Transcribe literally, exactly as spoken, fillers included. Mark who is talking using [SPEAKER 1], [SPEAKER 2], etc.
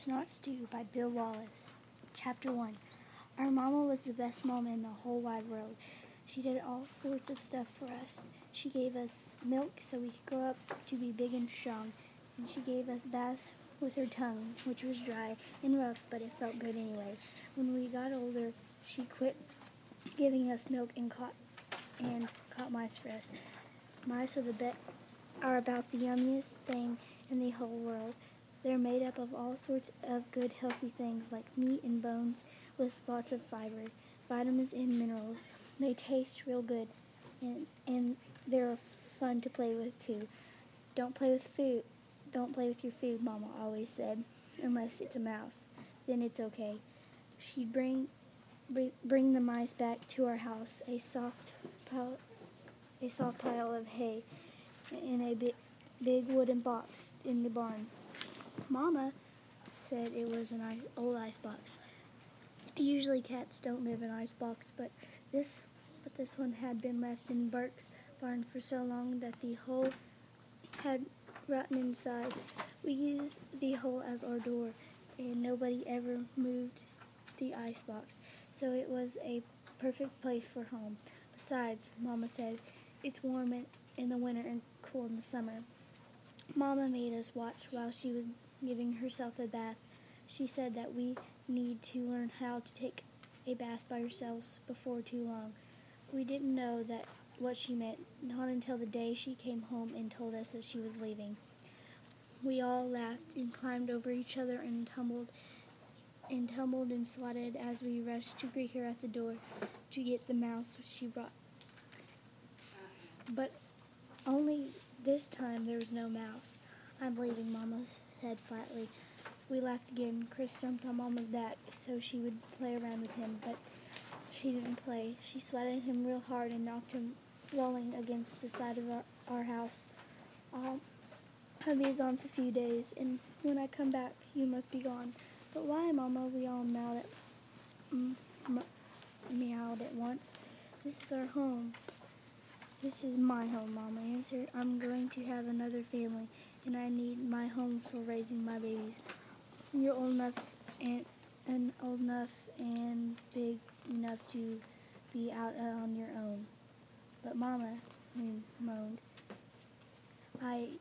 [SPEAKER 1] Snot Stew by Bill Wallace. Chapter one. Our mama was the best mama in the whole wide world. She did all sorts of stuff for us. She gave us milk so we could grow up to be big and strong, and she gave us baths with her tongue, which was dry and rough, but it felt good anyway. When we got older, she quit giving us milk and caught and caught mice for us. Mice are the be- are about the yummiest thing in the whole world. They're made up of all sorts of good, healthy things like meat and bones with lots of fiber, vitamins and minerals. They taste real good, and, and they're fun to play with too. Don't play with food. Don't play with your food, Mama always said, unless it's a mouse. Then it's okay. She'd bring bring the mice back to our house, a soft pile, a soft pile of hay in a big, big wooden box in the barn. Mama said it was an ice, old icebox. Usually cats don't live in icebox, but this but this one had been left in Burke's barn for so long that the hole had rotten inside. We used the hole as our door, and nobody ever moved the icebox, so it was a perfect place for home. Besides, Mama said, it's warm in, in the winter and cool in the summer. Mama made us watch while she was giving herself a bath. She said that we need to learn how to take a bath by ourselves before too long. We didn't know that what she meant, not until the day she came home and told us that she was leaving. We all laughed and climbed over each other and tumbled and tumbled and swatted as we rushed to greet her at the door to get the mouse she brought. But only this time there was no mouse. I'm leaving, Mama said flatly. We laughed again. Chris jumped on Mama's back so she would play around with him, but she didn't play. She swatted him real hard and knocked him rolling against the side of our, our house. I'll, I'll be gone for a few days, and when I come back, you must be gone. But why, Mama? We all meowed at, mm, m- meowed at once. This is our home. This is my home, Mama answered. I'm going to have another family, and I need my home for raising my babies. You're old enough and, and old enough and big enough to be out on your own. But Mama, we moaned, I